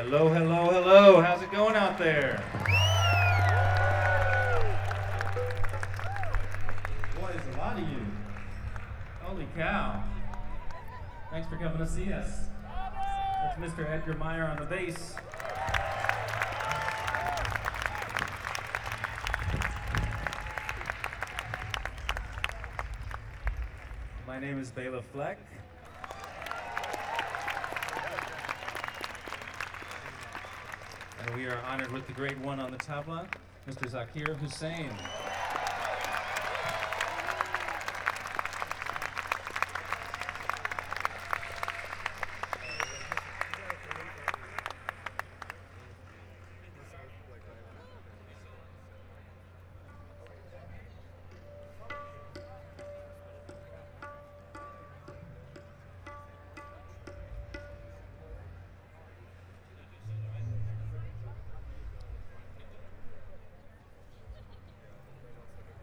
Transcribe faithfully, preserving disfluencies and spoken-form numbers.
Hello, hello, hello. How's it going out there? Boy, there's a lot of you. Holy cow. Thanks for coming to see us. That's Mister Edgar Meyer on the bass. My name is Bela Fleck. And we are honored with the great one on the tabla, Mister Zakir Hussain.